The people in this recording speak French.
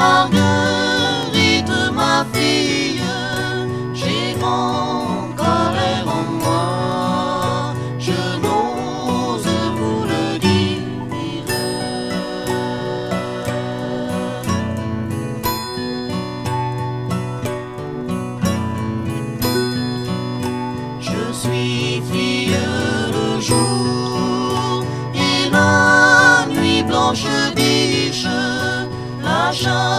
Marguerite, ma fille, j'ai grande colère en moi, je n'ose vous le dire. Je suis fille le jour et la nuit blanche biche, la chasse